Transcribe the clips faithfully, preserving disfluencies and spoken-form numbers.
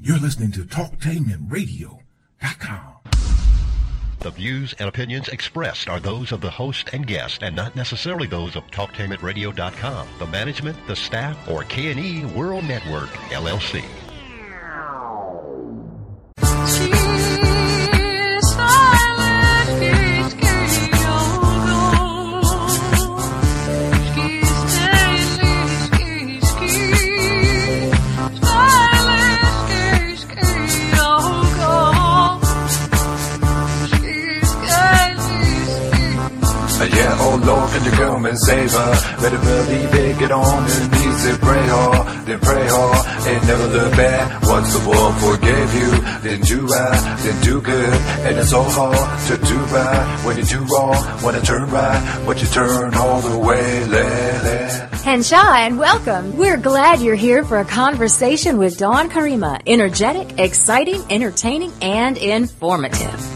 You're listening to talktainment radio dot com. The views and opinions expressed are those of the host and guest and not necessarily those of talktainment radio dot com, the management, the staff, or K and E World Network, L L C. Yeah, oh Lord, can you come and save her? Better believe it, get on your knees and pray hard, then pray hard, and never look back. Once the world forgave you, then do right, then do good, and it's so hard to do right. When you do wrong, wanna turn right, but you turn all the way, let, let. Henshaw, and welcome. We're glad you're here for a conversation with Dawn Karima. Energetic, exciting, entertaining, and informative.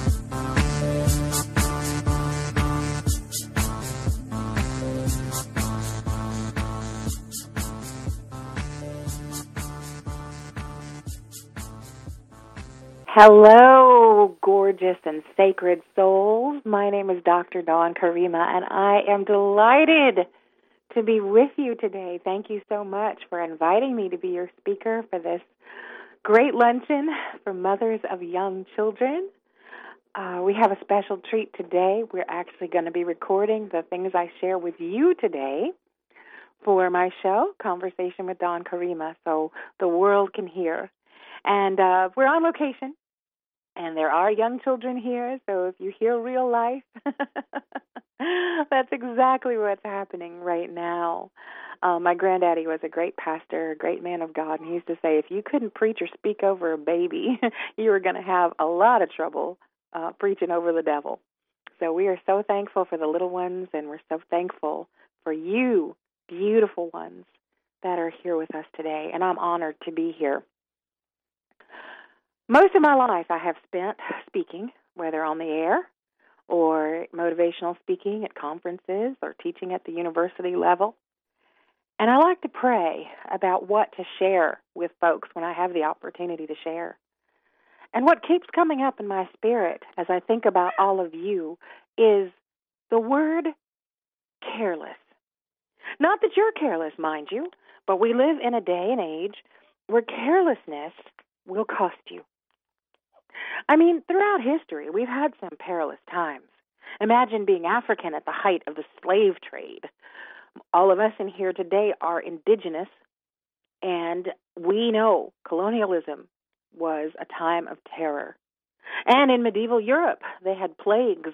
Hello, gorgeous and sacred souls. My name is Doctor Dawn Karima, and I am delighted to be with you today. Thank you so much for inviting me to be your speaker for this great luncheon for mothers of young children. Uh, we have a special treat today. We're actually going to be recording the things I share with you today for my show, Conversation with Dawn Karima, so the world can hear. And uh, we're on location. And there are young children here, so if you hear real life, that's exactly what's happening right now. Um, my granddaddy was a great pastor, a great man of God, and he used to say, if you couldn't preach or speak over a baby, you were going to have a lot of trouble uh, preaching over the devil. So we are so thankful for the little ones, and we're so thankful for you, beautiful ones, that are here with us today, and I'm honored to be here. Most of my life I have spent speaking, whether on the air or motivational speaking at conferences or teaching at the university level. And I like to pray about what to share with folks when I have the opportunity to share. And what keeps coming up in my spirit as I think about all of you is the word careless. Not that you're careless, mind you, but we live in a day and age where carelessness will cost you. I mean, throughout history, we've had some perilous times. Imagine being African at the height of the slave trade. All of us in here today are indigenous, and we know colonialism was a time of terror. And in medieval Europe, they had plagues.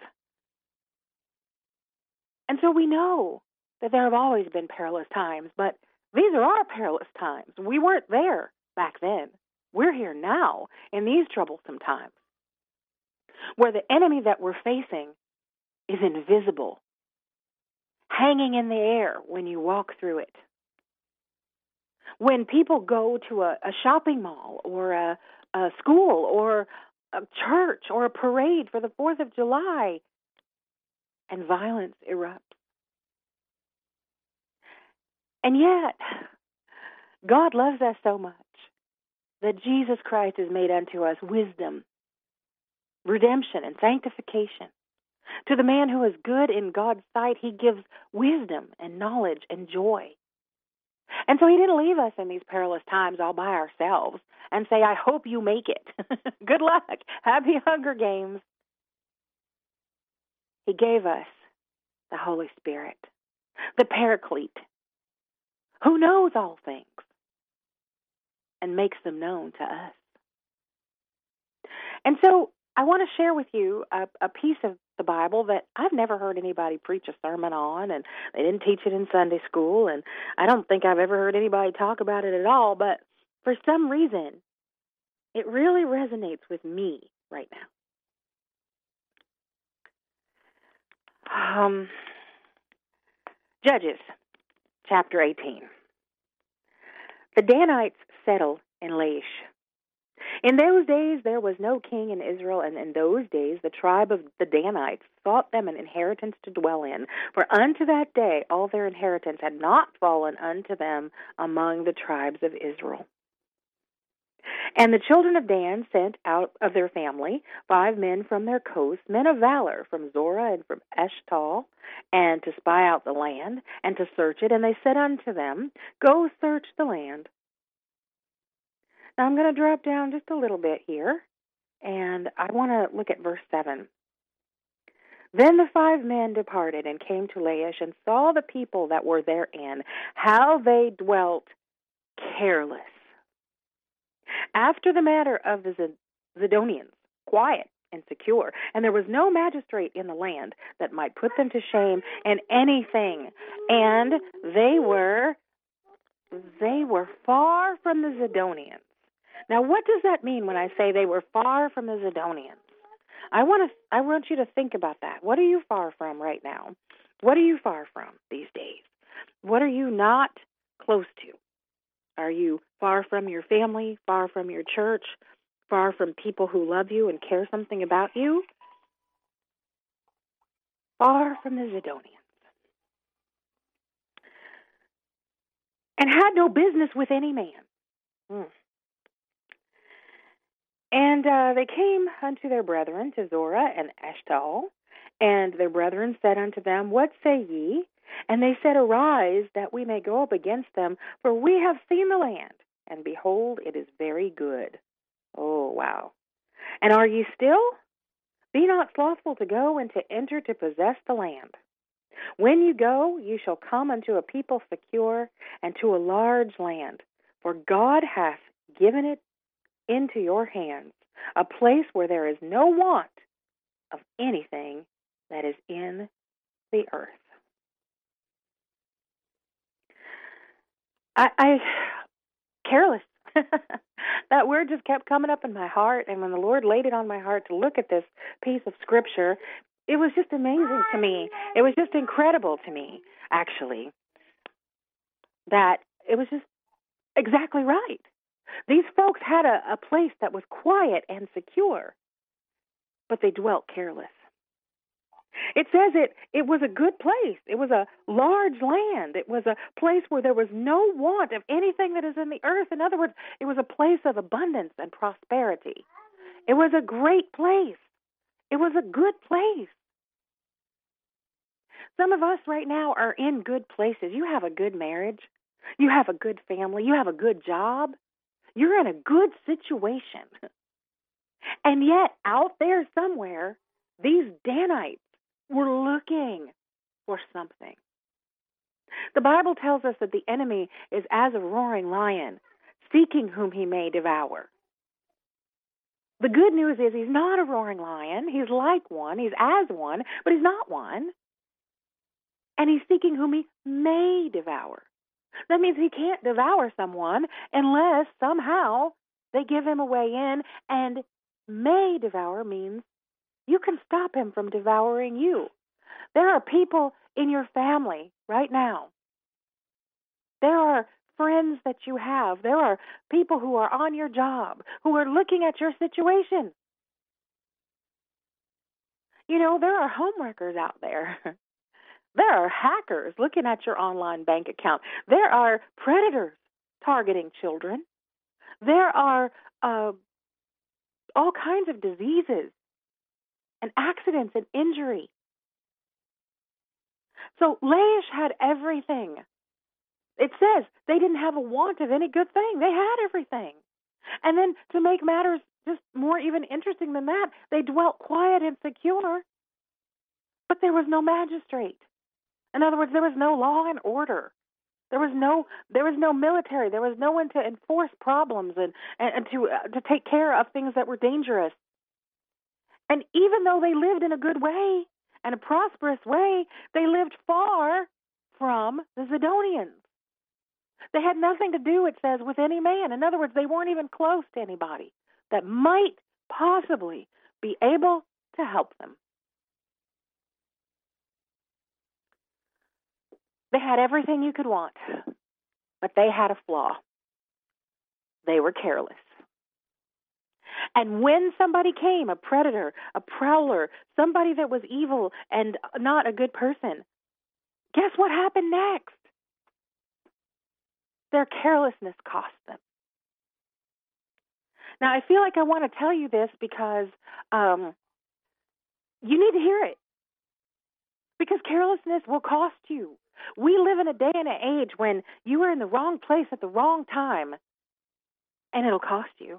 And so we know that there have always been perilous times, but these are our perilous times. We weren't there back then. We're here now in these troublesome times where the enemy that we're facing is invisible, hanging in the air when you walk through it. When people go to a, a shopping mall or a, a school or a church or a parade for the fourth of July and violence erupts. And yet, God loves us so much that Jesus Christ has made unto us wisdom, redemption, and sanctification. To the man who is good in God's sight, he gives wisdom and knowledge and joy. And so he didn't leave us in these perilous times all by ourselves and say, I hope you make it. Good luck. Happy Hunger Games. He gave us the Holy Spirit, the Paraclete, who knows all things and makes them known to us. And so I want to share with you a, a piece of the Bible that I've never heard anybody preach a sermon on, and they didn't teach it in Sunday school, and I don't think I've ever heard anybody talk about it at all, but for some reason, it really resonates with me right now. Um, Judges, chapter eighteen. The Danites settled in Laish. In those days there was no king in Israel, and in those days the tribe of the Danites sought them an inheritance to dwell in. For unto that day all their inheritance had not fallen unto them among the tribes of Israel. And the children of Dan sent out of their family five men from their coast, men of valor, from Zorah and from Eshtal, and to spy out the land, and to search it. And they said unto them, Go search the land. Now I'm going to drop down just a little bit here, and I want to look at verse seven. Then the five men departed and came to Laish and saw the people that were therein, how they dwelt careless, after the manner of the Zidonians, quiet and secure. And there was no magistrate in the land that might put them to shame in anything. And they were, they were far from the Zidonians. Now, what does that mean when I say they were far from the Zidonians? I want to, I want you to think about that. What are you far from right now? What are you far from these days? What are you not close to? Are you far from your family, far from your church, far from people who love you and care something about you? Far from the Zidonians. And had no business with any man. Hmm. And uh, they came unto their brethren, to Zorah and Eshtal, and their brethren said unto them, What say ye? And they said, Arise, that we may go up against them, for we have seen the land, and behold, it is very good. Oh, wow. And are ye still? Be not slothful to go and to enter to possess the land. When you go, you shall come unto a people secure, and to a large land, for God hath given it into your hands, a place where there is no want of anything that is in the earth. I, I careless. That word just kept coming up in my heart, and when the Lord laid it on my heart to look at this piece of Scripture, it was just amazing to me. It was just incredible to me, actually, that it was just exactly right. These folks had a, a place that was quiet and secure, but they dwelt careless. It says it, it was a good place. It was a large land. It was a place where there was no want of anything that is in the earth. In other words, it was a place of abundance and prosperity. It was a great place. It was a good place. Some of us right now are in good places. You have a good marriage. You have a good family. You have a good job. You're in a good situation. And yet, out there somewhere, these Danites were looking for something. The Bible tells us that the enemy is as a roaring lion, seeking whom he may devour. The good news is he's not a roaring lion. He's like one. He's as one, but he's not one. And he's seeking whom he may devour. That means he can't devour someone unless somehow they give him a way in, and may devour means you can stop him from devouring you. There are people in your family right now. There are friends that you have. There are people who are on your job who are looking at your situation. You know, there are homewreckers out there. There are hackers looking at your online bank account. There are predators targeting children. There are uh, all kinds of diseases and accidents and injury. So Laish had everything. It says they didn't have a want of any good thing. They had everything. And then to make matters just more even interesting than that, they dwelt quiet and secure, but there was no magistrate. In other words, there was no law and order. There was no there was no military. There was no one to enforce problems and, and, and to uh, to take care of things that were dangerous. And even though they lived in a good way and a prosperous way, they lived far from the Zidonians. They had nothing to do, it says, with any man. In other words, they weren't even close to anybody that might possibly be able to help them. They had everything you could want, but they had a flaw. They were careless. And when somebody came, a predator, a prowler, somebody that was evil and not a good person, guess what happened next? Their carelessness cost them. Now, I feel like I want to tell you this because um, you need to hear it. Because carelessness will cost you. We live in a day and an age when you are in the wrong place at the wrong time, and it'll cost you.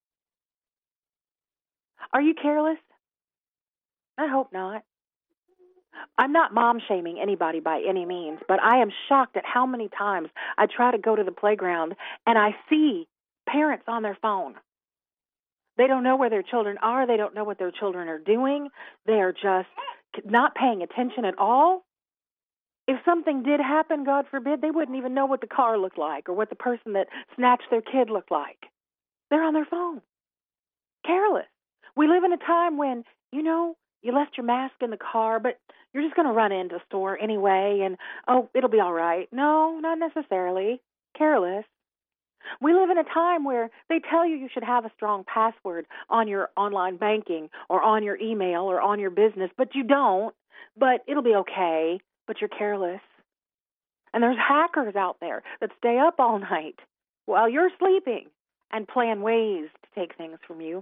Are you careless? I hope not. I'm not mom-shaming anybody by any means, but I am shocked at how many times I try to go to the playground and I see parents on their phone. They don't know where their children are. They don't know what their children are doing. They are just not paying attention at all. If something did happen, God forbid, they wouldn't even know what the car looked like or what the person that snatched their kid looked like. They're on their phone. Careless. We live in a time when, you know, you left your mask in the car, but you're just going to run into a store anyway, and, oh, it'll be all right. No, not necessarily. Careless. We live in a time where they tell you you should have a strong password on your online banking or on your email or on your business, but you don't. But it'll be okay, but you're careless. And there's hackers out there that stay up all night while you're sleeping and plan ways to take things from you.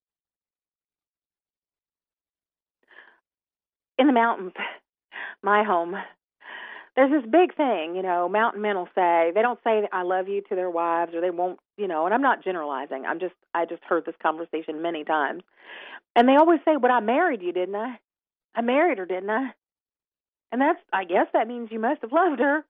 In the mountains, my home, there's this big thing, you know, mountain men will say, they don't say I love you to their wives, or they won't, you know, and I'm not generalizing. I'm just, I just heard this conversation many times. And they always say, but I married you, didn't I? I married her, didn't I? And that's, I guess that means you must have loved her.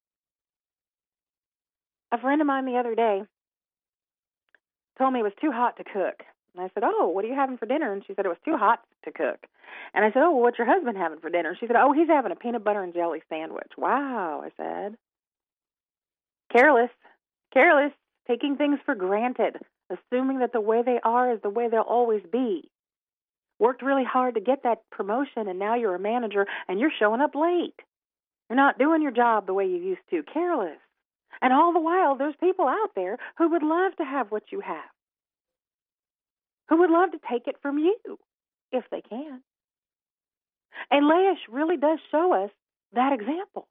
A friend of mine the other day told me it was too hot to cook. And I said, oh, what are you having for dinner? And she said it was too hot to cook. And I said, oh, well, what's your husband having for dinner? She said, oh, he's having a peanut butter and jelly sandwich. Wow, I said. Careless, careless, taking things for granted, assuming that the way they are is the way they'll always be. Worked really hard to get that promotion, and now you're a manager, and you're showing up late. You're not doing your job the way you used to. Careless. And all the while, there's people out there who would love to have what you have, who would love to take it from you, if they can. And Laish really does show us that example.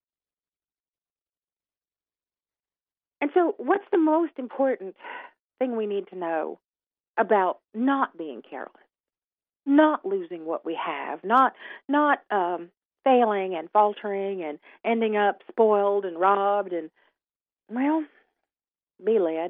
And so what's the most important thing we need to know about not being careless, not losing what we have, not not um, failing and faltering and ending up spoiled and robbed and, well, be led.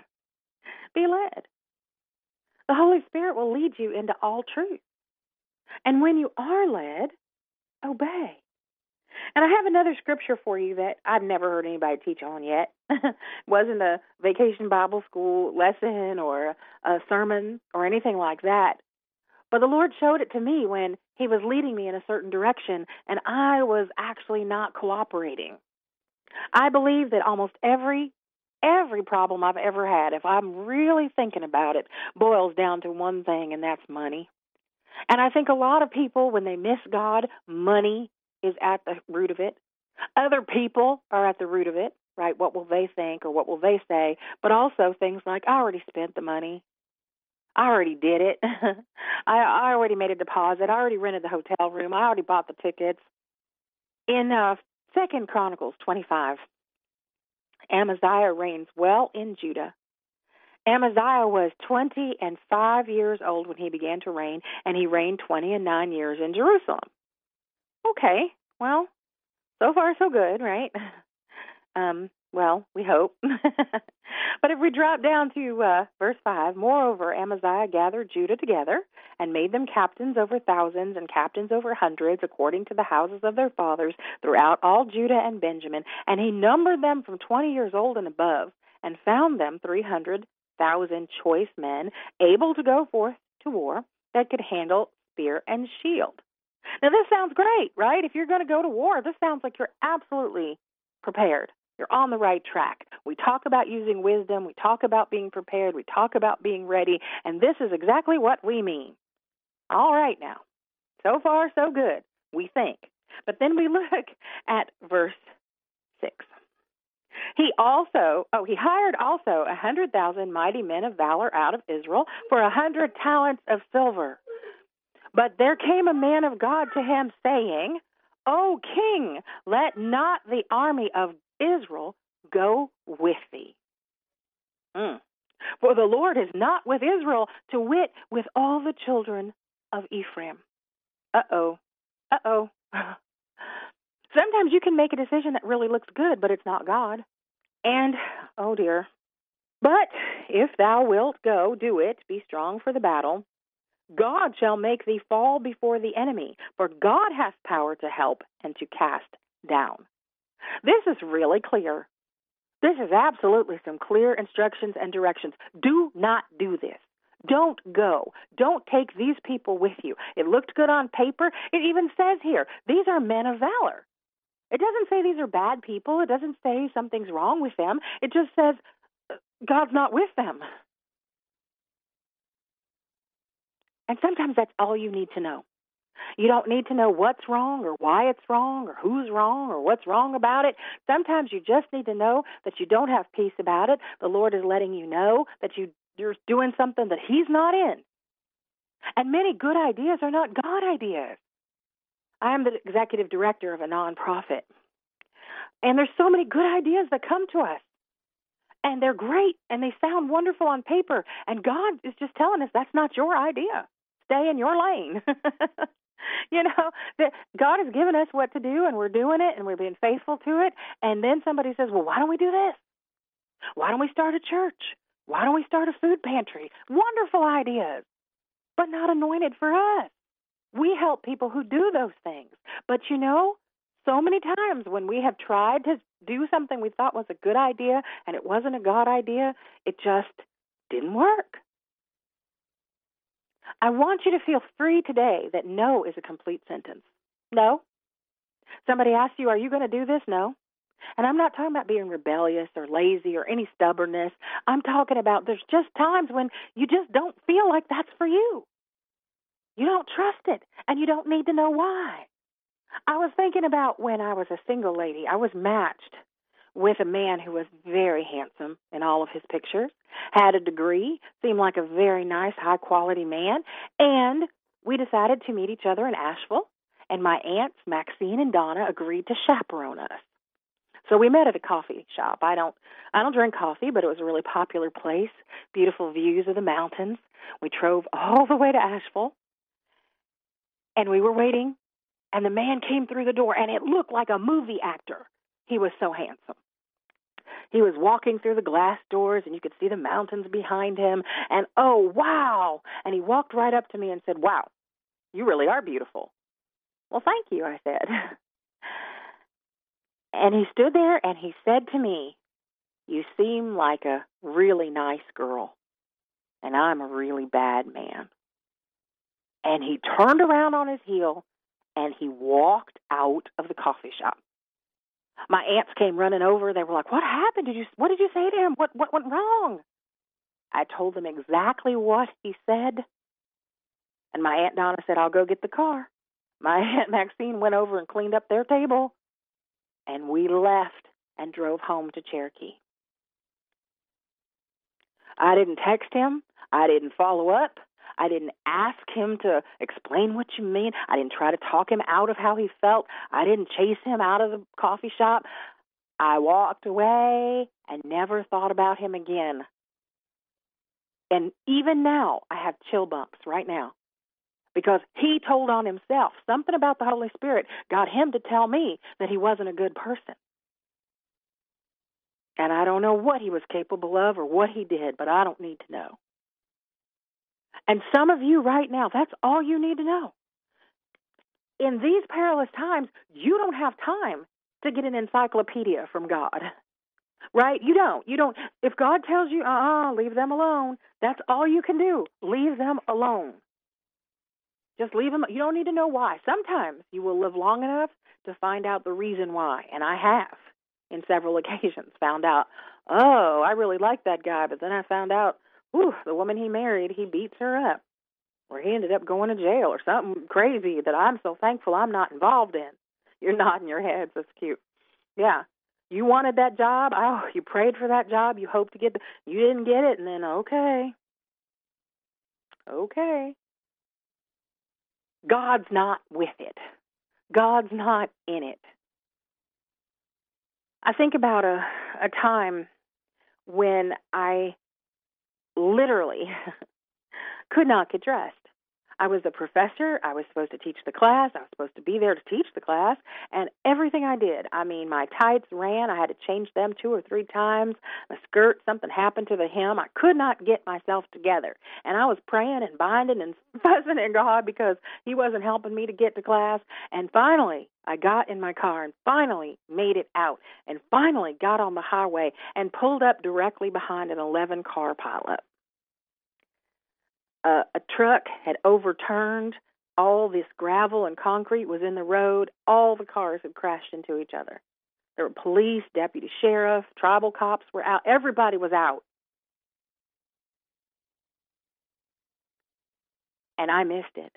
Be led. The Holy Spirit will lead you into all truth. And when you are led, obey. And I have another scripture for you that I've never heard anybody teach on yet. It wasn't a vacation Bible school lesson or a sermon or anything like that. But the Lord showed it to me when He was leading me in a certain direction, and I was actually not cooperating. I believe that almost every Every problem I've ever had, if I'm really thinking about it, boils down to one thing, and that's money. And I think a lot of people, when they miss God, money is at the root of it. Other people are at the root of it, right? What will they think or what will they say? But also things like, I already spent the money. I already did it. I, I already made a deposit. I already rented the hotel room. I already bought the tickets. In uh, Second Chronicles twenty-five, Amaziah reigns well in Judah. Amaziah was twenty and five years old when he began to reign, and he reigned twenty and nine years in Jerusalem. Okay, well, so far so good, right? Um, well, we hope. But if we drop down to uh, verse five, moreover, Amaziah gathered Judah together and made them captains over thousands and captains over hundreds, according to the houses of their fathers, throughout all Judah and Benjamin. And he numbered them from twenty years old and above, and found them three hundred thousand choice men, able to go forth to war, that could handle spear and shield. Now, this sounds great, right? If you're going to go to war, this sounds like you're absolutely prepared. You're on the right track. We talk about using wisdom. We talk about being prepared. We talk about being ready. And this is exactly what we mean. All right now. So far, so good, we think. But then we look at verse six. He also, oh, he hired also a hundred thousand mighty men of valor out of Israel for a hundred talents of silver. But there came a man of God to him, saying, O king, let not the army of Israel go with thee. Mm. For the Lord is not with Israel, to wit, with all the children of Ephraim. Uh-oh. Uh-oh. Sometimes you can make a decision that really looks good, but it's not God. And, oh dear. But if thou wilt go, do it, be strong for the battle. God shall make thee fall before the enemy, for God hath power to help and to cast down. This is really clear. This is absolutely some clear instructions and directions. Do not do this. Don't go. Don't take these people with you. It looked good on paper. It even says here, these are men of valor. It doesn't say these are bad people. It doesn't say something's wrong with them. It just says God's not with them. And sometimes that's all you need to know. You don't need to know what's wrong or why it's wrong or who's wrong or what's wrong about it. Sometimes you just need to know that you don't have peace about it. The Lord is letting you know that you, you're doing something that He's not in. And many good ideas are not God ideas. I am the executive director of a nonprofit. And there's so many good ideas that come to us. And they're great, and they sound wonderful on paper. And God is just telling us that's not your idea. Stay in your lane. You know, that God has given us what to do, and we're doing it, and we're being faithful to it. And then somebody says, well, why don't we do this? Why don't we start a church? Why don't we start a food pantry? Wonderful ideas, but not anointed for us. We help people who do those things. But, you know, so many times when we have tried to do something we thought was a good idea and it wasn't a God idea, it just didn't work. I want you to feel free today that no is a complete sentence. No. Somebody asks you, are you going to do this? No. And I'm not talking about being rebellious or lazy or any stubbornness. I'm talking about there's just times when you just don't feel like that's for you. You don't trust it, and you don't need to know why. I was thinking about when I was a single lady. I was matched with a man who was very handsome in all of his pictures, had a degree, seemed like a very nice, high-quality man, and we decided to meet each other in Asheville, and my aunts, Maxine and Donna, agreed to chaperone us. So we met at a coffee shop. I don't I don't drink coffee, but it was a really popular place, beautiful views of the mountains. We drove all the way to Asheville, and we were waiting, and the man came through the door, and it looked like a movie actor. He was so handsome. He was walking through the glass doors, and you could see the mountains behind him, and oh, wow! And he walked right up to me and said, wow, you really are beautiful. Well, thank you, I said. And he stood there, and he said to me, you seem like a really nice girl, and I'm a really bad man. And he turned around on his heel, and he walked out of the coffee shop. My aunts came running over. They were like, what happened? Did you? What did you say to him? What, what went wrong? I told them exactly what he said. And my Aunt Donna said, I'll go get the car. My Aunt Maxine went over and cleaned up their table. And we left and drove home to Cherokee. I didn't text him. I didn't follow up. I didn't ask him to explain what you mean. I didn't try to talk him out of how he felt. I didn't chase him out of the coffee shop. I walked away and never thought about him again. And even now, I have chill bumps right now because he told on himself. Something about the Holy Spirit got him to tell me that he wasn't a good person. And I don't know what he was capable of or what he did, but I don't need to know. And some of you right now, that's all you need to know. In these perilous times, you don't have time to get an encyclopedia from God, right? You don't. You don't. If God tells you, uh-uh, leave them alone, that's all you can do. Leave them alone. Just leave them. You don't need to know why. Sometimes you will live long enough to find out the reason why, and I have, in several occasions, found out, oh, I really like that guy, but then I found out, whew, the woman he married, he beats her up. Or he ended up going to jail or something crazy that I'm so thankful I'm not involved in. You're nodding your heads. That's cute. Yeah. You wanted that job. Oh, you prayed for that job. You hoped to get it. You didn't get it. And then, okay. Okay. God's not with it. God's not in it. I think about a, a time when I literally could not get dressed. I was a professor. I was supposed to teach the class. I was supposed to be there to teach the class. And everything I did, I mean, my tights ran. I had to change them two or three times. My skirt, something happened to the hem. I could not get myself together. And I was praying and binding and fussing at God because he wasn't helping me to get to class. And finally, I got in my car and finally made it out and finally got on the highway and pulled up directly behind an eleven-car pileup. Uh, a truck had overturned. All this gravel and concrete was in the road. All the cars had crashed into each other. There were police, deputy sheriff, tribal cops were out. Everybody was out. And I missed it.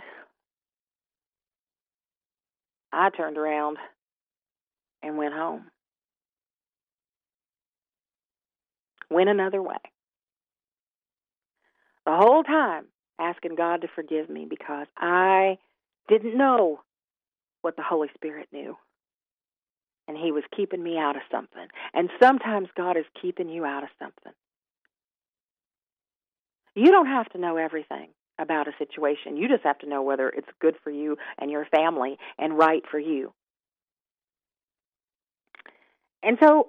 I turned around and went home. Went another way. The whole time, asking God to forgive me because I didn't know what the Holy Spirit knew. And he was keeping me out of something. And sometimes God is keeping you out of something. You don't have to know everything about a situation. You just have to know whether it's good for you and your family and right for you. And so,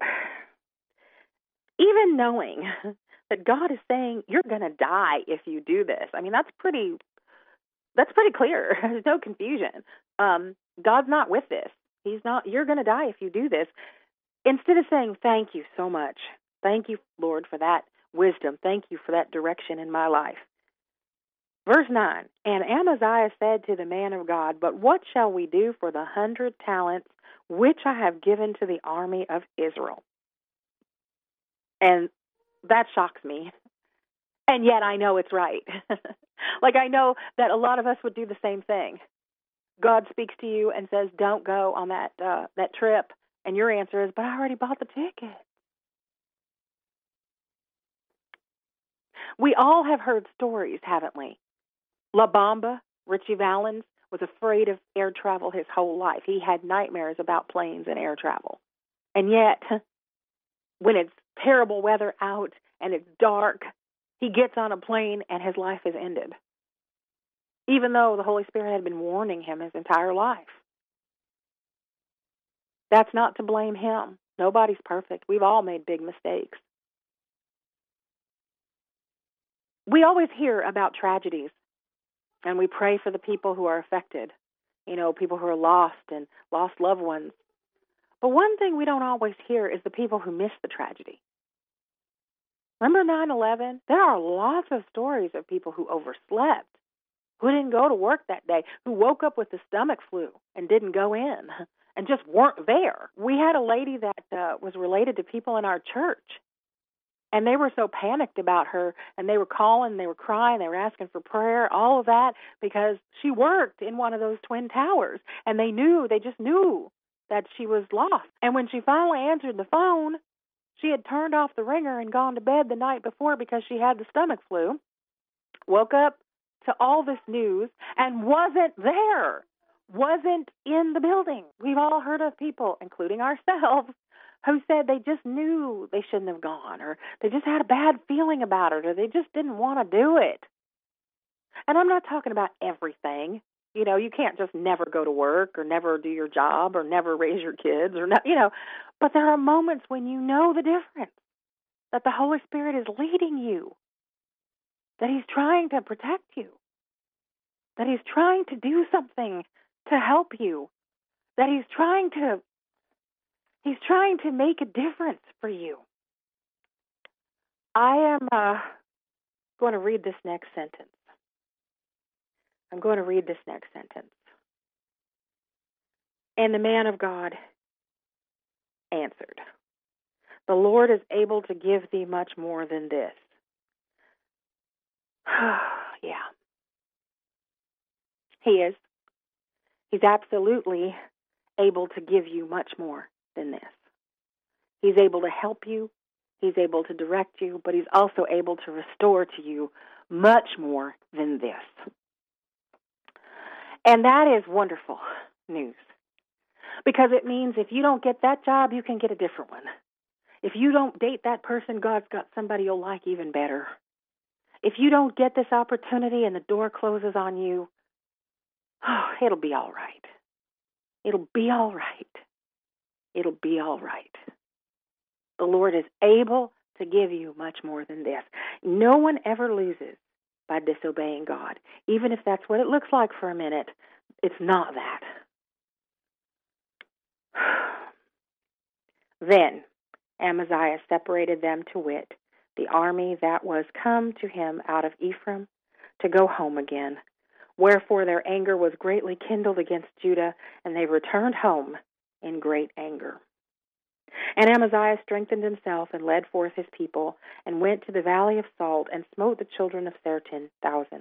even knowing that God is saying you're going to die if you do this. I mean, that's pretty that's pretty clear. There's no confusion. Um, God's not with this. He's not, you're going to die if you do this. Instead of saying, thank you so much. Thank you, Lord, for that wisdom. Thank you for that direction in my life. Verse nine, and Amaziah said to the man of God, but what shall we do for the hundred talents which I have given to the army of Israel? And that shocks me. And yet I know it's right. Like I know that a lot of us would do the same thing. God speaks to you and says, don't go on that uh, that trip. And your answer is, but I already bought the ticket. We all have heard stories, haven't we? La Bamba, Richie Valens, was afraid of air travel his whole life. He had nightmares about planes and air travel. And yet, when it's terrible weather out and it's dark, he gets on a plane and his life is ended. Even though the Holy Spirit had been warning him his entire life. That's not to blame him. Nobody's perfect. We've all made big mistakes. We always hear about tragedies, and we pray for the people who are affected. You know, people who are lost and lost loved ones. But one thing we don't always hear is the people who miss the tragedy. Remember nine eleven? There are lots of stories of people who overslept, who didn't go to work that day, who woke up with the stomach flu and didn't go in and just weren't there. We had a lady that uh, was related to people in our church, and they were so panicked about her, and they were calling, they were crying, they were asking for prayer, all of that, because she worked in one of those twin towers, and they knew, they just knew that she was lost. And when she finally answered the phone, she had turned off the ringer and gone to bed the night before because she had the stomach flu, woke up to all this news, and wasn't there, wasn't in the building. We've all heard of people, including ourselves, who said they just knew they shouldn't have gone, or they just had a bad feeling about it, or they just didn't want to do it. And I'm not talking about everything. You know, you can't just never go to work, or never do your job, or never raise your kids, or not, you know. But there are moments when you know the difference, that the Holy Spirit is leading you, that He's trying to protect you, that He's trying to do something to help you, that He's trying to He's trying to make a difference for you. I am uh, going to read this next sentence. I'm going to read this next sentence. And the man of God answered, the Lord is able to give thee much more than this. Yeah. He is. He's absolutely able to give you much more than this. He's able to help you. He's able to direct you, but He's also able to restore to you much more than this. And that is wonderful news, because it means if you don't get that job, you can get a different one. If you don't date that person, God's got somebody you'll like even better. if you don't get this opportunity and the door closes on you, oh, it'll be all right. It'll be all right. It'll be all right. The Lord is able to give you much more than this. No one ever loses by disobeying God. Even if that's what it looks like for a minute, it's not that. Then Amaziah separated them to wit, the army that was come to him out of Ephraim, to go home again. Wherefore their anger was greatly kindled against Judah, and they returned home in great anger. And Amaziah strengthened himself and led forth his people, and went to the valley of Salt, and smote the children of Seir ten thousand.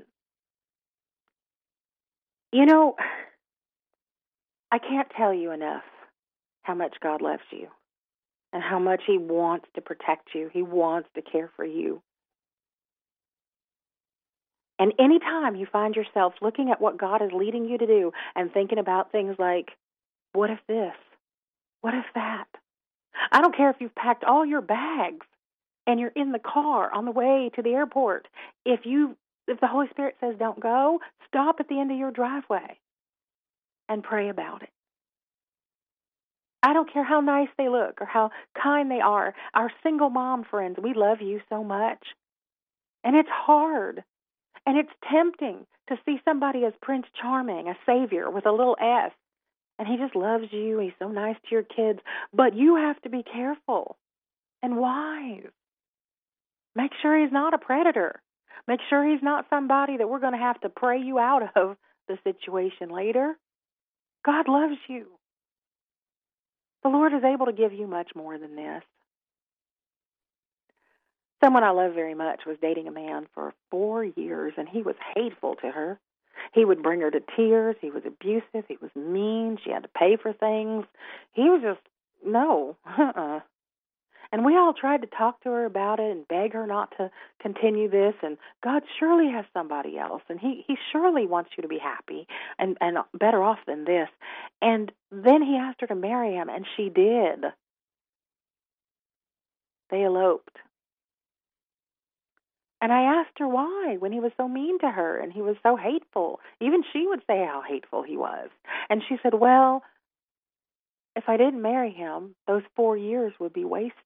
You know, I can't tell you enough how much God loves you, and how much He wants to protect you. He wants to care for you. And anytime you find yourself looking at what God is leading you to do and thinking about things like, what if this? What if that? I don't care if you've packed all your bags and you're in the car on the way to the airport. If you, if the Holy Spirit says don't go, stop at the end of your driveway and pray about it. I don't care how nice they look or how kind they are. Our single mom friends, we love you so much. And it's hard. And it's tempting to see somebody as Prince Charming, a savior with a little S. And he just loves you. He's so nice to your kids. But you have to be careful and wise. Make sure he's not a predator. Make sure he's not somebody that we're going to have to pray you out of the situation later. God loves you. The Lord is able to give you much more than this. Someone I love very much was dating a man for four years, and he was hateful to her. He would bring her to tears. He was abusive. He was mean. She had to pay for things. He was just, no, uh-uh. And we all tried to talk to her about it and beg her not to continue this. And God surely has somebody else. And he, he surely wants you to be happy and, and better off than this. And then he asked her to marry him, and she did. They eloped. And I asked her why, when he was so mean to her and he was so hateful. Even she would say how hateful he was. And she said, well, if I didn't marry him, those four years would be wasted.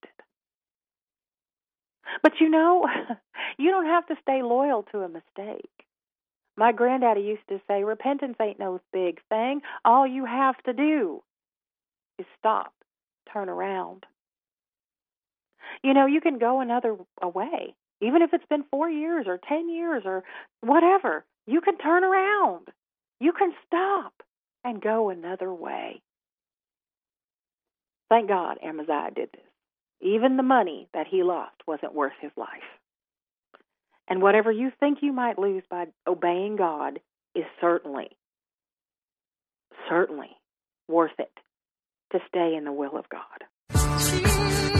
But you know, you don't have to stay loyal to a mistake. My granddaddy used to say, repentance ain't no big thing. All you have to do is stop, turn around. You know, you can go another way. Even if it's been four years or ten years or whatever, you can turn around. You can stop and go another way. Thank God Amaziah did this. Even the money that he lost wasn't worth his life. And whatever you think you might lose by obeying God is certainly, certainly worth it to stay in the will of God.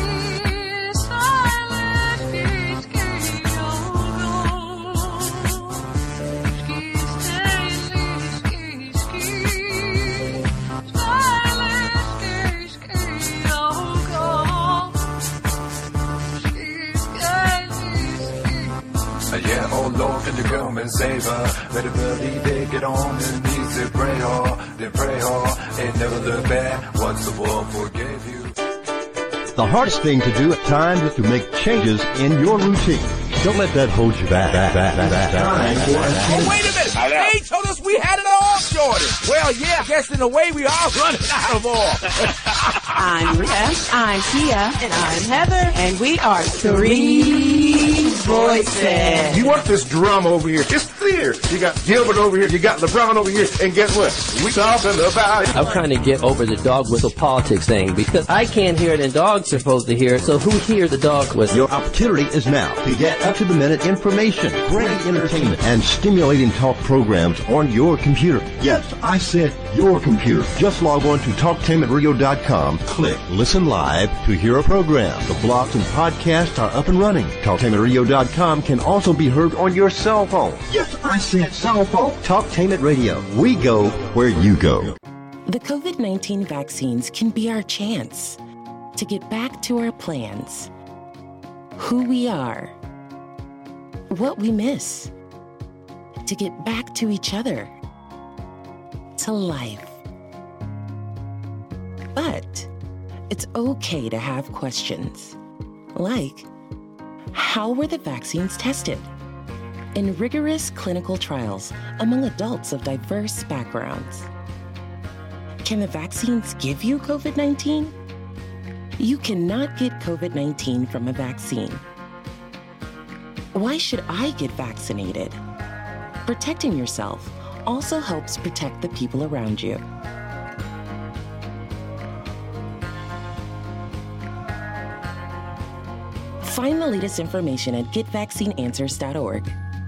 Yeah, oh Lord, can you come and save her? Better believe it, get on your knees and pray hard, then pray hard, and never look back once the Lord forgave you. The hardest thing to do at times is to make changes in your routine. Don't let that hold you back. back, back, back, back, back. Oh, wait a minute. They told us we had it all, Jordan. Well, yeah, I guess in a way we are running out of oil. I'm Rita, I'm Tia, and I'm Heather, and we are Three Voices. You want this drama over here? It's clear. You got Gilbert over here, you got LeBron over here, and guess what? We talking about it. I'm trying to get over the dog whistle politics thing because I can't hear it and dogs are supposed to hear it, so who hears the dog whistle? Your opportunity is now to get up-to-the-minute information, great entertainment, and stimulating talk programs on your computer. Yes, I said your computer. Just log on to talk tainment radio dot com, click Listen Live to hear a program. The blogs and podcasts are up and running. talk tainment radio dot com can also be heard on your cell phone. Yes, I said cell phone. Talktainment Radio. We go where you go. The COVID nineteen vaccines can be our chance to get back to our plans, who we are, what we miss, to get back to each other, to life. But it's okay to have questions, like, how were the vaccines tested? In rigorous clinical trials among adults of diverse backgrounds. Can the vaccines give you COVID nineteen? You cannot get COVID nineteen from a vaccine. Why should I get vaccinated? Protecting yourself also helps protect the people around you. Find the latest information at get vaccine answers dot org.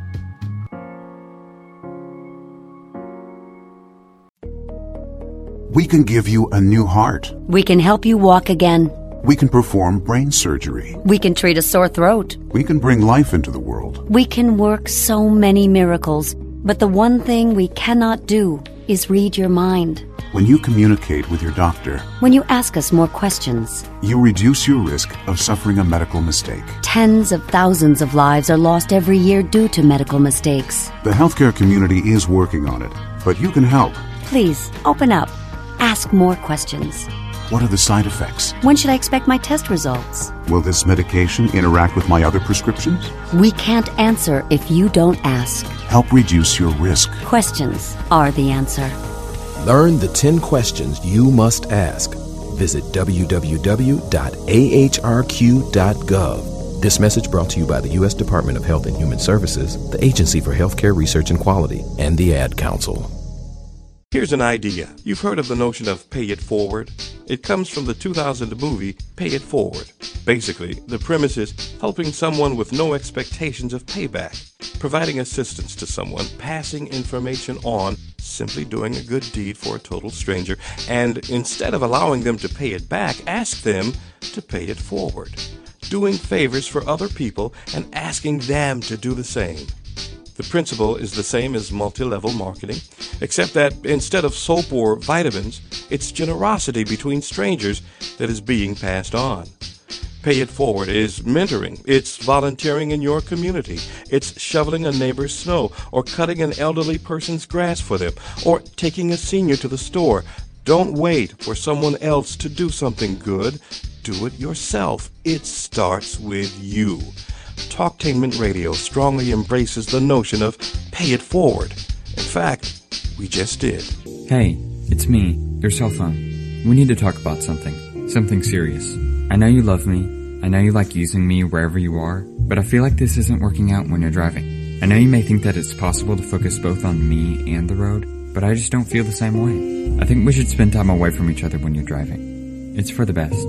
We can give you a new heart. We can help you walk again. We can perform brain surgery. We can treat a sore throat. We can bring life into the world. We can work so many miracles, but the one thing we cannot do is read your mind. When you communicate with your doctor, when you ask us more questions, you reduce your risk of suffering a medical mistake. Tens of thousands of lives are lost every year due to medical mistakes. The healthcare community is working on it, but you can help. Please, open up. Ask more questions. What are the side effects? When should I expect my test results? Will this medication interact with my other prescriptions? We can't answer if you don't ask. Help reduce your risk. Questions are the answer. Learn the ten questions you must ask. Visit w w w dot a h r q dot gov. This message brought to you by the U S Department of Health and Human Services, the Agency for Healthcare Research and Quality, and the Ad Council. Here's an idea. You've heard of the notion of pay it forward? It comes from the two thousand movie Pay It Forward. Basically, the premise is helping someone with no expectations of payback, providing assistance to someone, passing information on, simply doing a good deed for a total stranger, and instead of allowing them to pay it back, ask them to pay it forward. Doing favors for other people and asking them to do the same. The principle is the same as multi-level marketing, except that instead of soap or vitamins, it's generosity between strangers that is being passed on. Pay It Forward is mentoring, it's volunteering in your community, it's shoveling a neighbor's snow, or cutting an elderly person's grass for them, or taking a senior to the store. Don't wait for someone else to do something good. Do it yourself. It starts with you. Talktainment Radio strongly embraces the notion of pay it forward. In fact, we just did. Hey, it's me, your cell phone. We need to talk about something. Something serious. I know you love me. I know you like using me wherever you are, but I feel like this isn't working out when you're driving. I know you may think that it's possible to focus both on me and the road, but I just don't feel the same way. I think we should spend time away from each other when you're driving. It's for the best.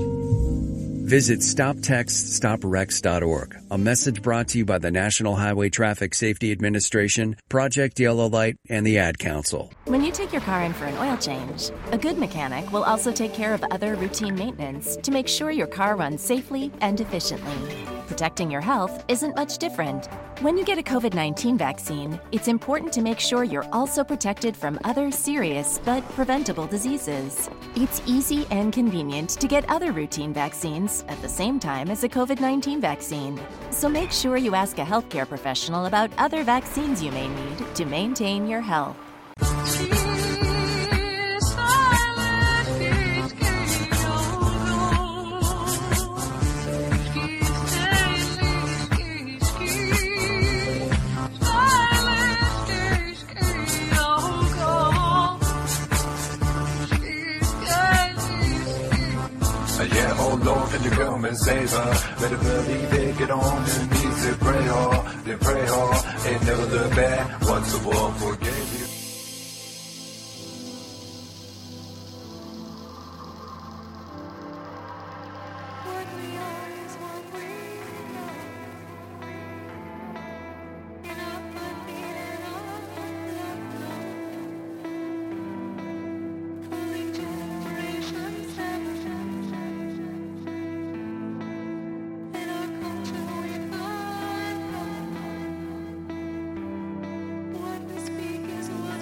Visit stop text stop wrecks dot org, a message brought to you by the National Highway Traffic Safety Administration, Project Yellow Light, and the Ad Council. When you take your car in for an oil change, a good mechanic will also take care of other routine maintenance to make sure your car runs safely and efficiently. Protecting your health isn't much different. When you get a COVID nineteen vaccine, it's important to make sure you're also protected from other serious but preventable diseases. It's easy and convenient to get other routine vaccines at the same time as a COVID nineteen vaccine. So make sure you ask a healthcare professional about other vaccines you may need to maintain your health. Yeah, oh Lord, can you come and save her? Better believe it, get on your knees and pray hard, then pray hard, and never look back. Once the world forgave you. What we speak is what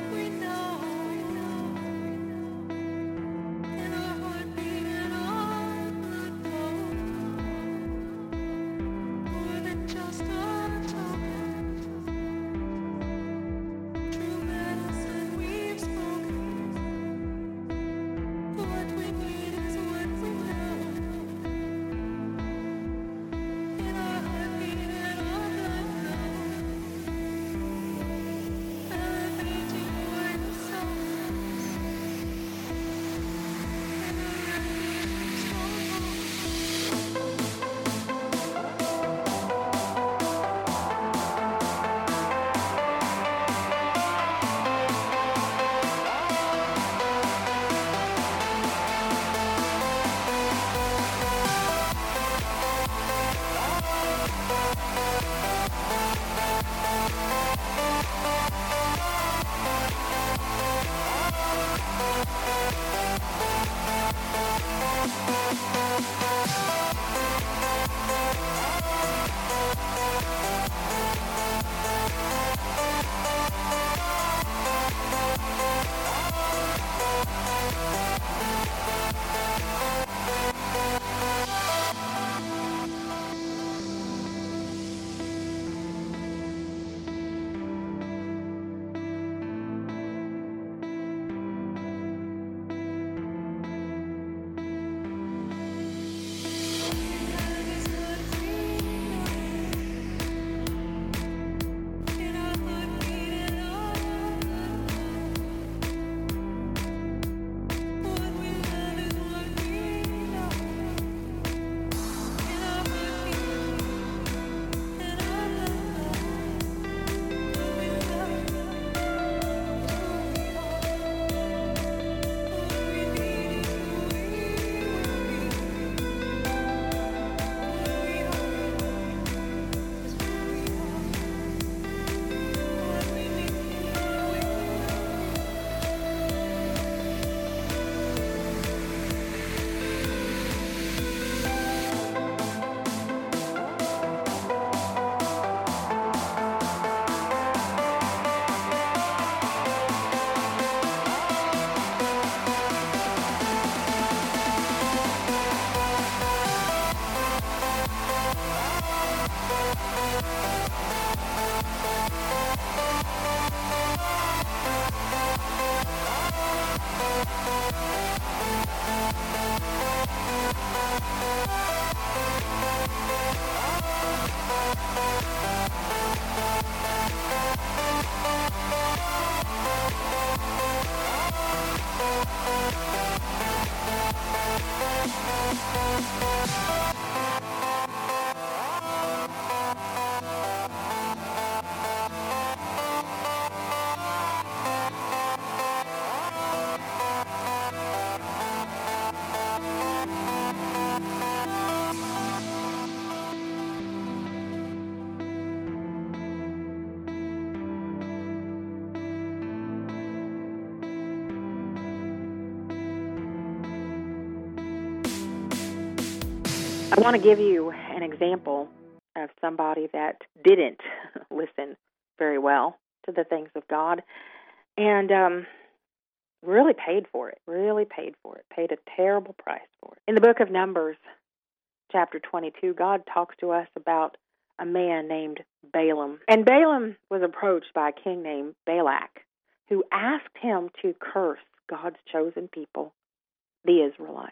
I want to give you an example of somebody that didn't listen very well to the things of God and um, really paid for it, really paid for it, paid a terrible price for it. In the book of Numbers, chapter twenty-two, God talks to us about a man named Balaam. And Balaam was approached by a king named Balak, who asked him to curse God's chosen people, the Israelites.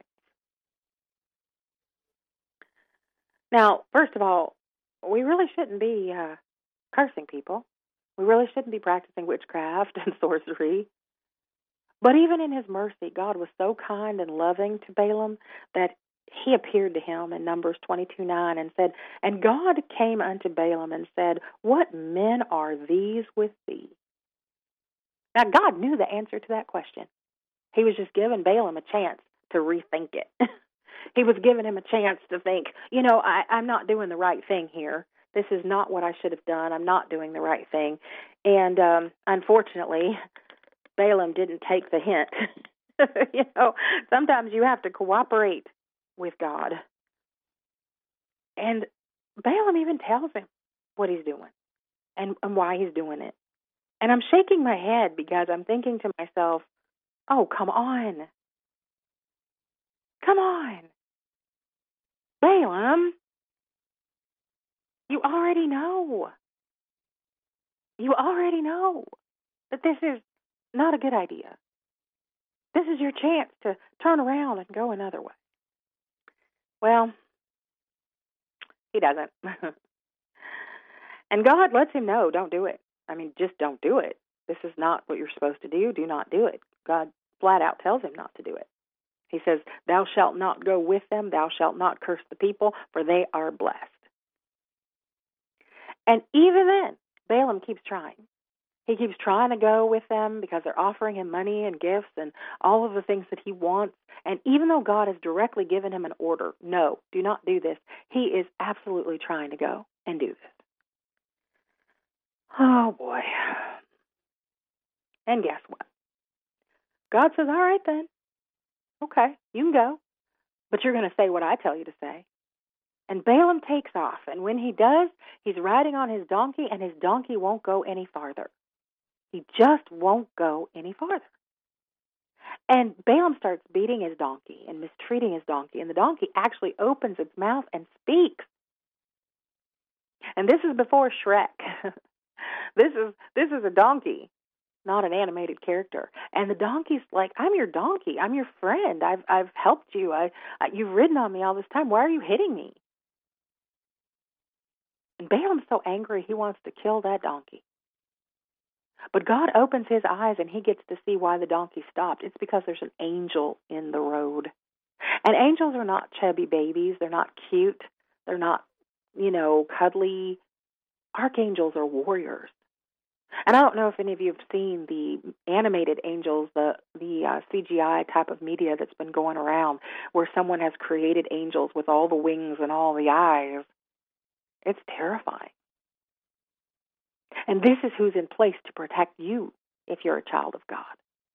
Now, first of all, we really shouldn't be uh, cursing people. We really shouldn't be practicing witchcraft and sorcery. But even in his mercy, God was so kind and loving to Balaam that he appeared to him in Numbers twenty-two nine and said, "And God came unto Balaam and said, What men are these with thee?" Now, God knew the answer to that question. He was just giving Balaam a chance to rethink it. He was giving him a chance to think, you know, I, I'm not doing the right thing here. This is not what I should have done. I'm not doing the right thing. And um, unfortunately, Balaam didn't take the hint. You know, sometimes you have to cooperate with God. And Balaam even tells him what he's doing and, and why he's doing it. And I'm shaking my head because I'm thinking to myself, oh, come on. Come on. Balaam, you already know. You already know that this is not a good idea. This is your chance to turn around and go another way. Well, he doesn't. And God lets him know, don't do it. I mean, just don't do it. This is not what you're supposed to do. Do not do it. God flat out tells him not to do it. He says, thou shalt not go with them. Thou shalt not curse the people, for they are blessed. And even then, Balaam keeps trying. He keeps trying to go with them because they're offering him money and gifts and all of the things that he wants. And even though God has directly given him an order, no, do not do this, he is absolutely trying to go and do this. Oh, boy. And guess what? God says, all right then. Okay, you can go. But you're going to say what I tell you to say. And Balaam takes off. And when he does, he's riding on his donkey, and his donkey won't go any farther. He just won't go any farther. And Balaam starts beating his donkey and mistreating his donkey. And the donkey actually opens its mouth and speaks. And this is before Shrek. This is this is a donkey, not an animated character. And the donkey's like, I'm your donkey. I'm your friend. I've I've helped you. I, I you've ridden on me all this time. Why are you hitting me? And Balaam's so angry he wants to kill that donkey. But God opens his eyes and he gets to see why the donkey stopped. It's because there's an angel in the road. And angels are not chubby babies. They're not cute. They're not, you know, cuddly. Archangels are warriors. And I don't know if any of you have seen the animated angels, the the uh, C G I type of media that's been going around, where someone has created angels with all the wings and all the eyes. It's terrifying. And this is who's in place to protect you if you're a child of God.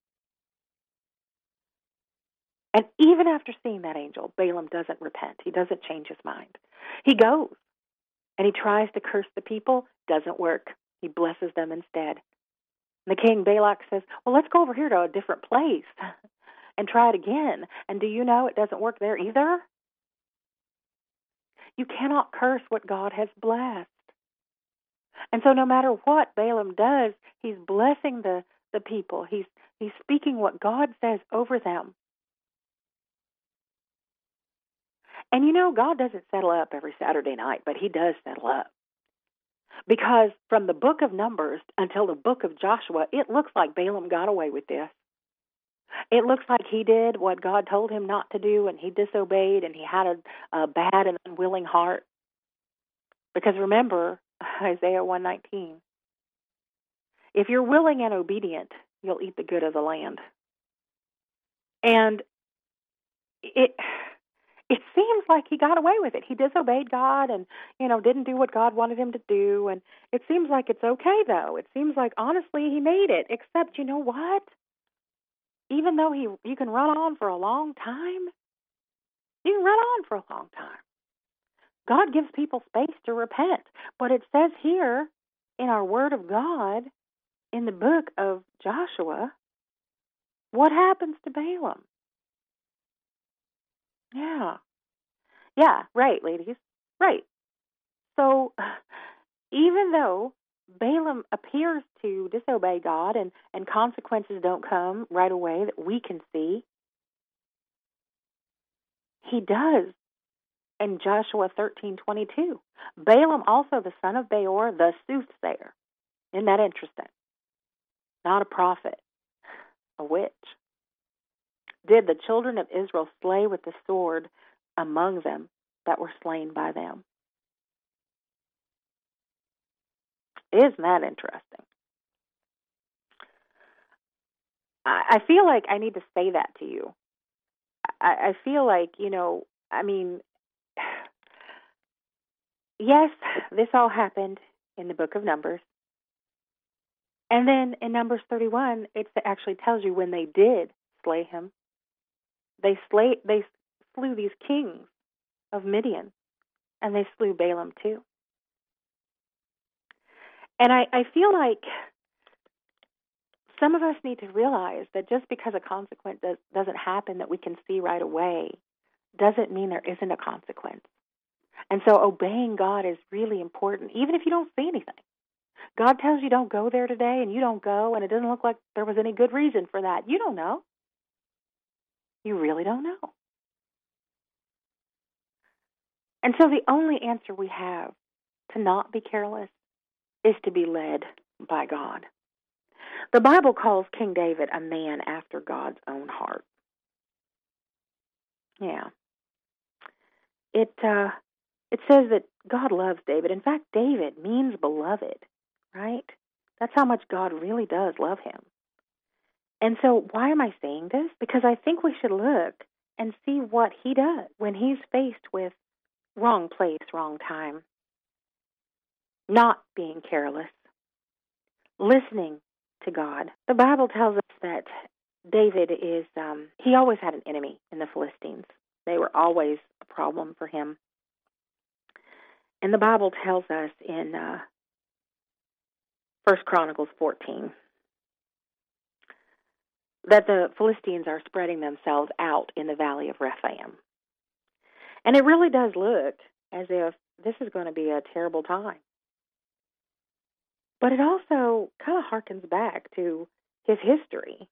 And even after seeing that angel, Balaam doesn't repent. He doesn't change his mind. He goes and he tries to curse the people. Doesn't work. He blesses them instead. And the king Balak says, well, let's go over here to a different place and try it again. And do you know it doesn't work there either? You cannot curse what God has blessed. And so no matter what Balaam does, he's blessing the, the people. He's he's speaking what God says over them. And you know, God doesn't settle up every Saturday night, but he does settle up. Because from the book of Numbers until the book of Joshua, it looks like Balaam got away with this. It looks like he did what God told him not to do, and he disobeyed, and he had a, a bad and unwilling heart. Because remember, Isaiah one nineteen, if you're willing and obedient, you'll eat the good of the land. And it it seems like he got away with it. He disobeyed God and, you know, didn't do what God wanted him to do. And it seems like it's okay, though. It seems like, honestly, he made it. Except, you know what? Even though he you can run on for a long time, you can run on for a long time. God gives people space to repent. But it says here in our Word of God, in the book of Joshua, what happens to Balaam? Yeah. Yeah, right, ladies. Right. So even though Balaam appears to disobey God and, and consequences don't come right away that we can see, he does in Joshua thirteen twenty-two. Balaam also the son of Beor, the soothsayer. Isn't that interesting? Not a prophet, a witch. Did the children of Israel slay with the sword among them that were slain by them? Isn't that interesting? I, I feel like I need to say that to you. I, I feel like, you know, I mean, yes, this all happened in the book of Numbers. And then in Numbers thirty-one, it actually tells you when they did slay him. They slay, they slew these kings of Midian, and they slew Balaam too. And I, I feel like some of us need to realize that just because a consequence does, doesn't happen that we can see right away doesn't mean there isn't a consequence. And so obeying God is really important, even if you don't see anything. God tells you don't go there today, and you don't go, and it doesn't look like there was any good reason for that. You don't know. You really don't know. And so the only answer we have to not be careless is to be led by God. The Bible calls King David a man after God's own heart. Yeah. It uh, it says that God loves David. In fact, David means beloved, right? That's how much God really does love him. And so why am I saying this? Because I think we should look and see what he does when he's faced with wrong place, wrong time, not being careless, listening to God. The Bible tells us that David is, um, he always had an enemy in the Philistines. They were always a problem for him. And the Bible tells us in uh, First Chronicles fourteen that the Philistines are spreading themselves out in the valley of Rephaim. And it really does look as if this is going to be a terrible time. But it also kind of harkens back to his history.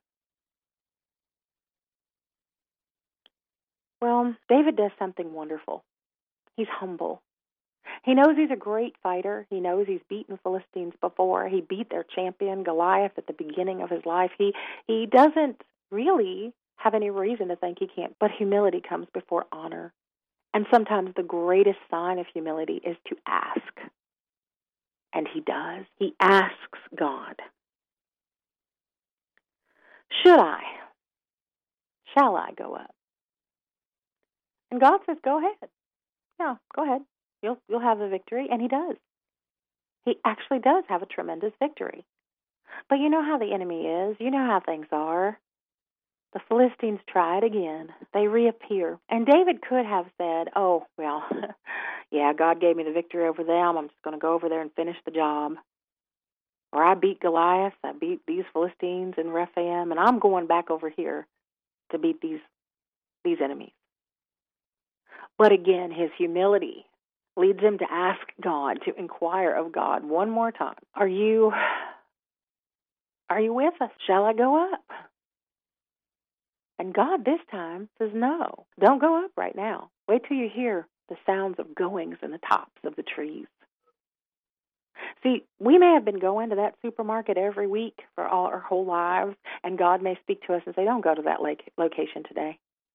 Well, David does something wonderful. He's humble. He knows he's a great fighter. He knows he's beaten Philistines before. He beat their champion, Goliath, at the beginning of his life. He he doesn't really have any reason to think he can't. But humility comes before honor. And sometimes the greatest sign of humility is to ask. And he does. He asks God, should I? Shall I go up? And God says, go ahead. Yeah, go ahead. You'll you'll have the victory. And he does. He actually does have a tremendous victory. But you know how the enemy is. You know how things are. The Philistines try it again. They reappear. And David could have said, oh, well, yeah, God gave me the victory over them. I'm just going to go over there and finish the job. Or I beat Goliath. I beat these Philistines in Rephaim. And I'm going back over here to beat these these enemies. But again, his humility leads him to ask God, to inquire of God one more time. Are you, are you with us? Shall I go up? And God this time says, no, don't go up right now. Wait till you hear the sounds of goings in the tops of the trees. See, we may have been going to that supermarket every week for all our whole lives, and God may speak to us and say, don't go to that lake location today.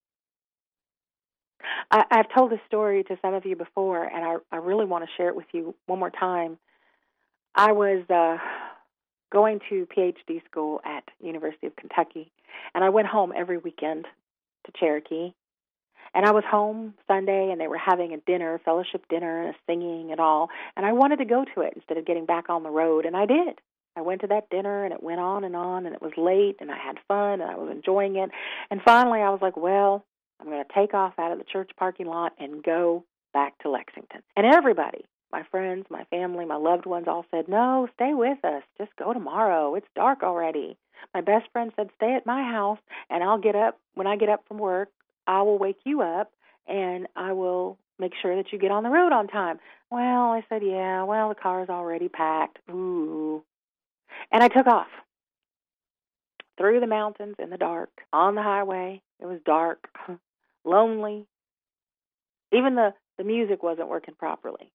I, I've told this story to some of you before, and I, I really want to share it with you one more time. I was uh, going to P H D school at University of Kentucky, and I went home every weekend to Cherokee. And I was home Sunday, and they were having a dinner, fellowship dinner, and a singing and all. And I wanted to go to it instead of getting back on the road, and I did. I went to that dinner, and it went on and on, and it was late, and I had fun, and I was enjoying it. And finally, I was like, well, I'm going to take off out of the church parking lot and go back to Lexington. And everybody, my friends, my family, my loved ones all said, no, stay with us. Just go tomorrow. It's dark already. My best friend said, stay at my house, and I'll get up. When I get up from work, I will wake you up, and I will make sure that you get on the road on time. Well, I said, yeah, well, the car is already packed. Ooh. And I took off through the mountains in the dark, on the highway. It was dark, lonely. Even the, the music wasn't working properly.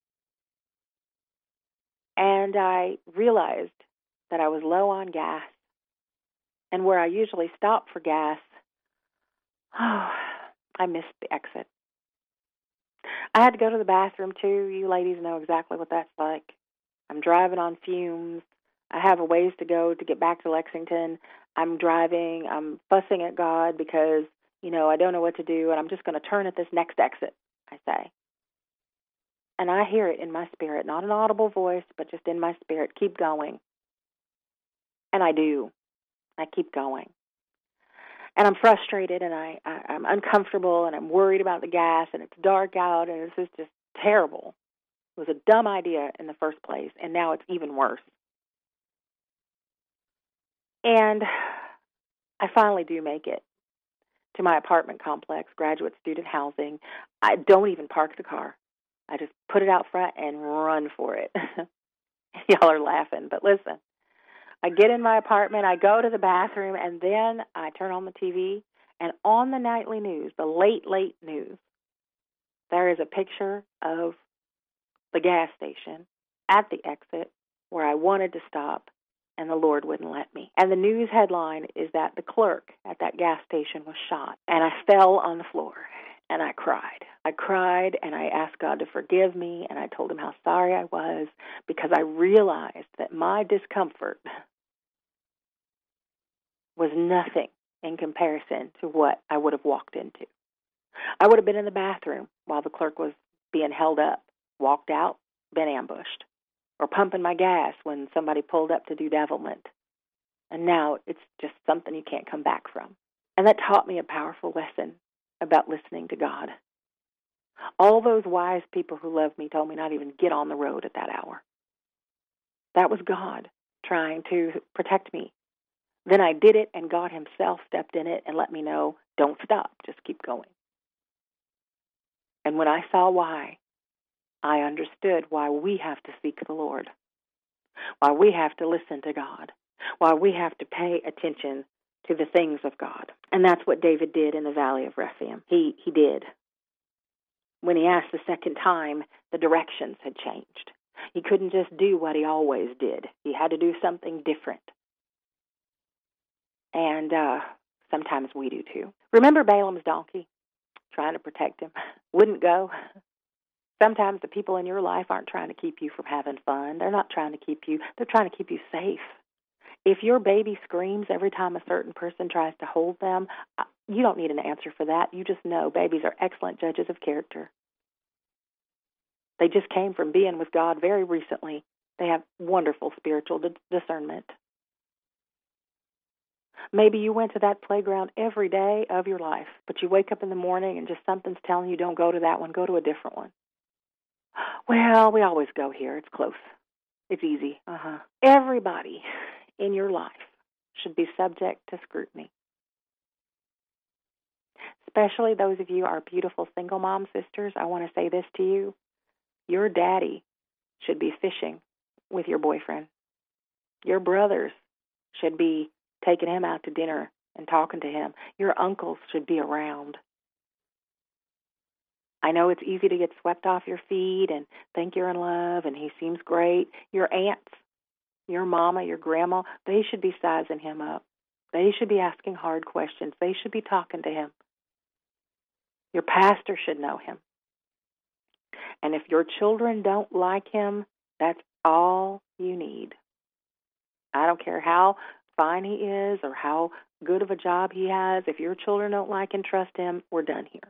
And I realized that I was low on gas. And where I usually stop for gas, oh, I missed the exit. I had to go to the bathroom, too. You ladies know exactly what that's like. I'm driving on fumes. I have a ways to go to get back to Lexington. I'm driving. I'm fussing at God because, you know, I don't know what to do, and I'm just going to turn at this next exit, I say. And I hear it in my spirit, not an audible voice, but just in my spirit, keep going. And I do. I keep going. And I'm frustrated, and I, I, I'm uncomfortable, and I'm worried about the gas, and it's dark out, and this is just terrible. It was a dumb idea in the first place, and now it's even worse. And I finally do make it to my apartment complex, graduate student housing. I don't even park the car. I just put it out front and run for it. Y'all are laughing, but listen. I get in my apartment, I go to the bathroom, and then I turn on the T V, and on the nightly news, the late, late news, there is a picture of the gas station at the exit where I wanted to stop, and the Lord wouldn't let me. And the news headline is that the clerk at that gas station was shot, and I fell on the floor, and I cried. I cried, and I asked God to forgive me, and I told him how sorry I was because I realized that my discomfort was nothing in comparison to what I would have walked into. I would have been in the bathroom while the clerk was being held up, walked out, been ambushed, or pumping my gas when somebody pulled up to do devilment. And now it's just something you can't come back from. And that taught me a powerful lesson about listening to God. All those wise people who loved me told me not even get on the road at that hour. That was God trying to protect me. Then I did it, and God himself stepped in it and let me know, don't stop, just keep going. And when I saw why, I understood why we have to seek the Lord, why we have to listen to God, why we have to pay attention to the things of God. And that's what David did in the Valley of Rephaim. He, he did. When he asked the second time, the directions had changed. He couldn't just do what he always did. He had to do something different. And uh, sometimes we do too. Remember Balaam's donkey trying to protect him? Wouldn't go. Sometimes the people in your life aren't trying to keep you from having fun. They're not trying to keep you. They're trying to keep you safe. If your baby screams every time a certain person tries to hold them, you don't need an answer for that. You just know babies are excellent judges of character. They just came from being with God very recently. They have wonderful spiritual discernment. Maybe you went to that playground every day of your life, but you wake up in the morning and just something's telling you don't go to that one, go to a different one. Well, we always go here. It's close. It's easy. Uh-huh. Everybody in your life should be subject to scrutiny, especially those of you, our beautiful single mom sisters. I want to say this to you. Your daddy should be fishing with your boyfriend. Your brothers should be taking him out to dinner and talking to him. Your uncles should be around. I know it's easy to get swept off your feet and think you're in love and he seems great. Your aunts, your mama, your grandma, they should be sizing him up. They should be asking hard questions. They should be talking to him. Your pastor should know him. And if your children don't like him, that's all you need. I don't care how fine he is or how good of a job he has. If your children don't like and trust him, we're done here.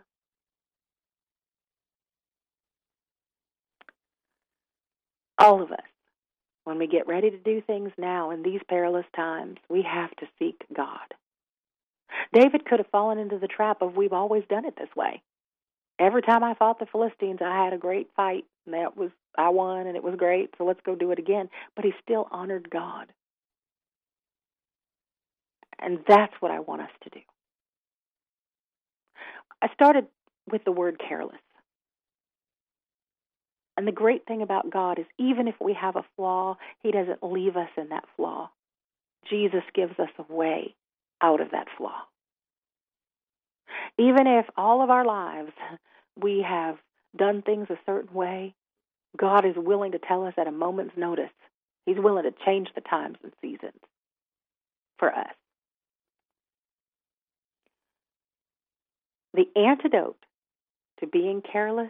All of us, when we get ready to do things now in these perilous times, we have to seek God. David could have fallen into the trap of we've always done it this way. Every time I fought the Philistines, I had a great fight, and that was I won, and it was great, so let's go do it again. But he still honored God. And that's what I want us to do. I started with the word careless. And the great thing about God is even if we have a flaw, he doesn't leave us in that flaw. Jesus gives us a way out of that flaw. Even if all of our lives we have done things a certain way, God is willing to tell us at a moment's notice. He's willing to change the times and seasons for us. The antidote to being careless,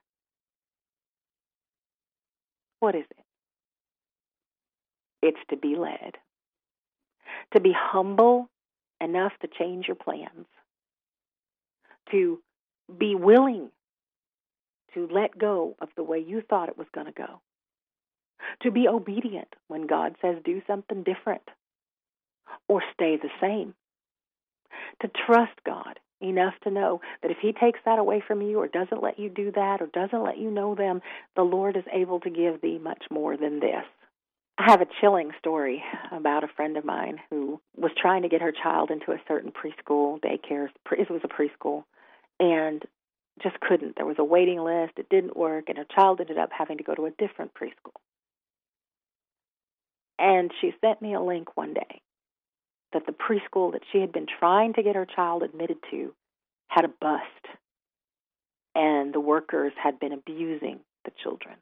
what is it? It's to be led. To be humble enough to change your plans. To be willing to let go of the way you thought it was going to go. To be obedient when God says do something different or stay the same. To trust God enough to know that if he takes that away from you or doesn't let you do that or doesn't let you know them, the Lord is able to give thee much more than this. I have a chilling story about a friend of mine who was trying to get her child into a certain preschool, daycare. It was a preschool, and just couldn't. There was a waiting list. It didn't work, and her child ended up having to go to a different preschool. And she sent me a link one day that the preschool that she had been trying to get her child admitted to had a bust, and the workers had been abusing the children.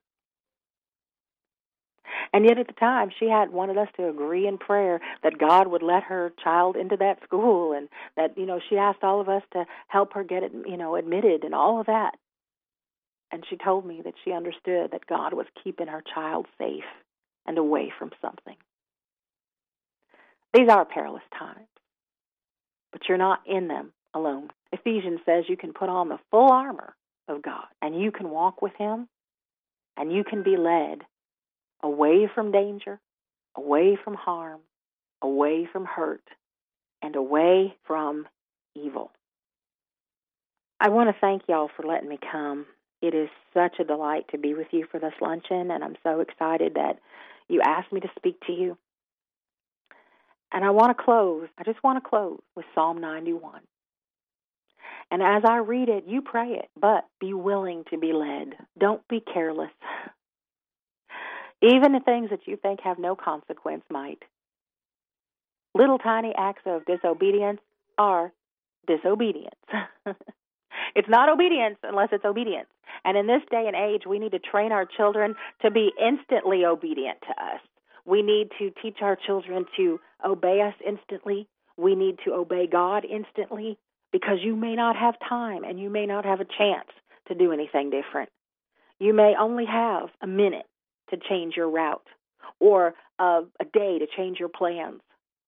And yet at the time, she had wanted us to agree in prayer that God would let her child into that school, and that, you know, she asked all of us to help her get it, you know, admitted and all of that. And she told me that she understood that God was keeping her child safe and away from something. These are perilous times, but you're not in them alone. Ephesians says you can put on the full armor of God, and you can walk with him, and you can be led away from danger, away from harm, away from hurt, and away from evil. I want to thank y'all for letting me come. It is such a delight to be with you for this luncheon, and I'm so excited that you asked me to speak to you. And I want to close, I just want to close with Psalm ninety-one. And as I read it, you pray it, but be willing to be led. Don't be careless. Even the things that you think have no consequence might. Little tiny acts of disobedience are disobedience. It's not obedience unless it's obedience. And in this day and age, we need to train our children to be instantly obedient to us. We need to teach our children to obey us instantly. We need to obey God instantly, because you may not have time and you may not have a chance to do anything different. You may only have a minute to change your route, or a, a day to change your plans.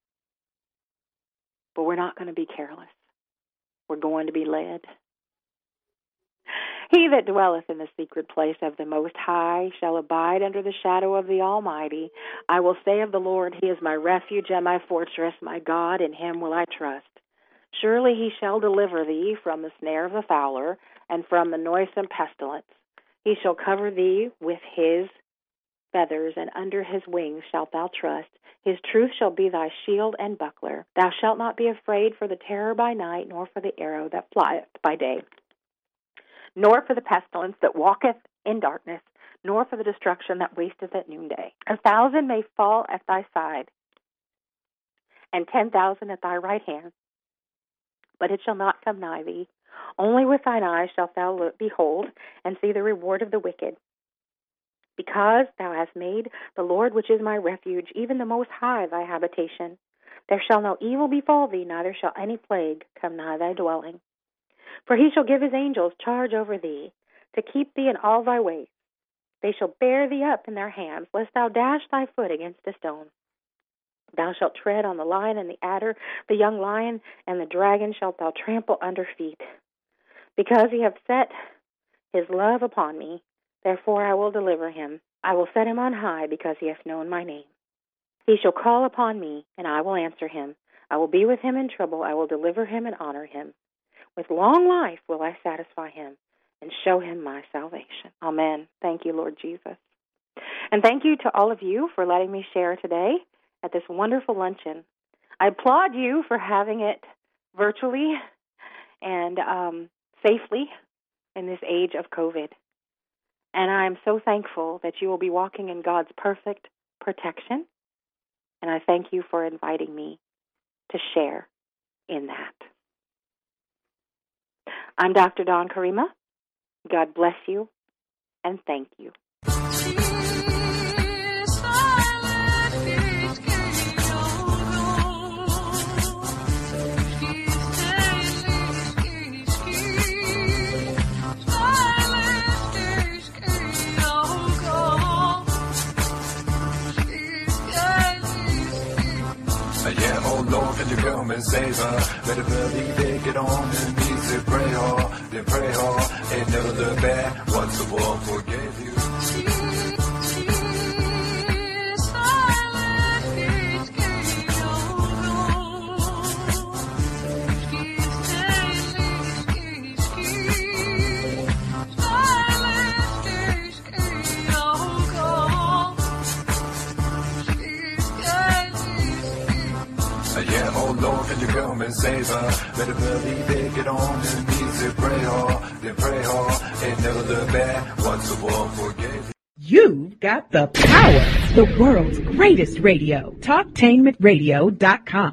But we're not going to be careless. We're going to be led. He that dwelleth in the secret place of the Most High shall abide under the shadow of the Almighty. I will say of the Lord, he is my refuge and my fortress, my God, in him will I trust. Surely he shall deliver thee from the snare of the fowler, and from the noisome pestilence. He shall cover thee with his feathers, and under his wings shalt thou trust. His truth shall be thy shield and buckler. Thou shalt not be afraid for the terror by night, nor for the arrow that flieth by day, nor for the pestilence that walketh in darkness, nor for the destruction that wasteth at noonday. A thousand may fall at thy side, and ten thousand at thy right hand, but it shall not come nigh thee. Only with thine eyes shalt thou look, behold, and see the reward of the wicked. Because thou hast made the Lord, which is my refuge, even the Most High, thy habitation. There shall no evil befall thee, neither shall any plague come nigh thy dwelling. For he shall give his angels charge over thee, to keep thee in all thy ways. They shall bear thee up in their hands, lest thou dash thy foot against a stone. Thou shalt tread on the lion and the adder, the young lion and the dragon shalt thou trample under feet. Because he hath set his love upon me, therefore I will deliver him. I will set him on high, because he hath known my name. He shall call upon me, and I will answer him. I will be with him in trouble. I will deliver him and honor him. With long life will I satisfy him, and show him my salvation. Amen. Thank you, Lord Jesus. And thank you to all of you for letting me share today at this wonderful luncheon. I applaud you for having it virtually and um, safely in this age of COVID. And I'm so thankful that you will be walking in God's perfect protection. And I thank you for inviting me to share in that. I'm Doctor Dawn Karima. God bless you and thank you. Yeah, oh Lord, can you come and save her? Better believe it, get on your knees and pray hard, then pray hard, and never look back once the world forgave you. Yeah, oh Lord, can you come and save her? Better believe it, get on your knees and pray hard, then pray hard, and never look back once the world forgave you. You've got the power, the world's greatest radio, talk tainment radio dot com.